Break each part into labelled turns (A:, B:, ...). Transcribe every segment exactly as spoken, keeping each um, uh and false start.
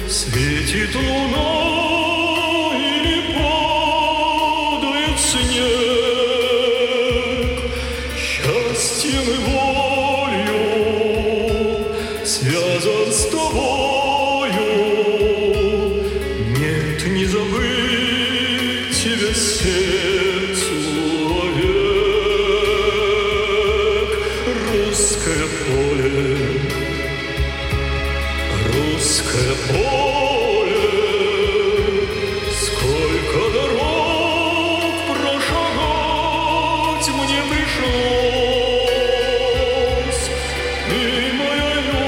A: Светит луна или падает снег, счастьем и болью связан с тобою. Нет, не забыть тебя сердцу вовек. Русское поле, русское поле, сколько дорог прошагать мне пришлось. Ты моя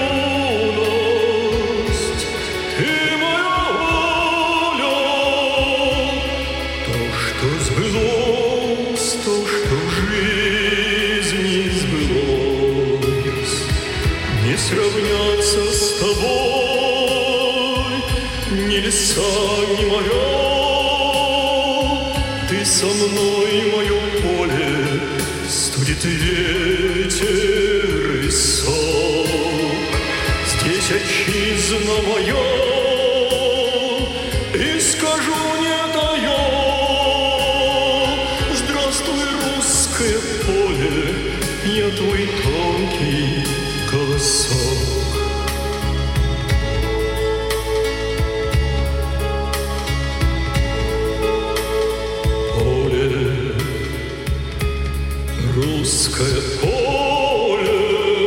A: юность, ты моя воля, то, что сбылось, то, что в жизни сбылось, не сравняться с тобой ни леса, ни моря. Ты со мной, мое поле, студит ветер и сок. Здесь отчизна моя, и скажу не тая: здравствуй, русское поле, я твой тонкий голосок. Русское поле,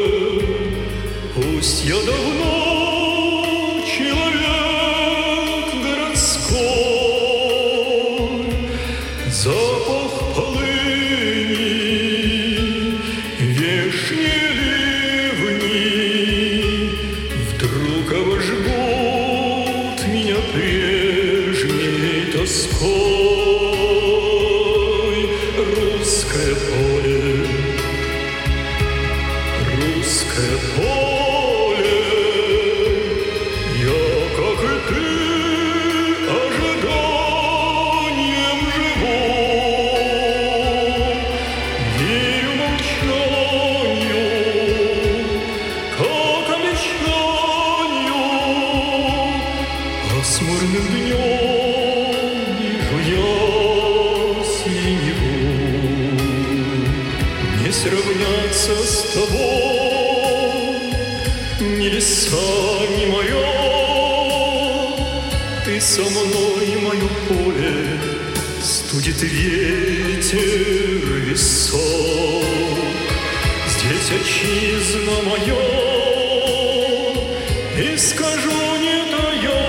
A: пусть я давно человек городской, запах полыни, вешние ливни вдруг обожгут меня прежней тоской. Русское поле, русское поле, я, как и ты, ожиданием живу. Верю молчанию, как обещанию, пасмурным днем вижу я синеву. Не сравняться с тобой ни леса, ни моря. Ты со мной, мое поле, студит ветер и сок. Здесь отчизна моя, и скажу не тая: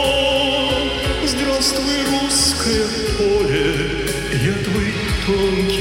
A: здравствуй, русское поле, я твой тонкий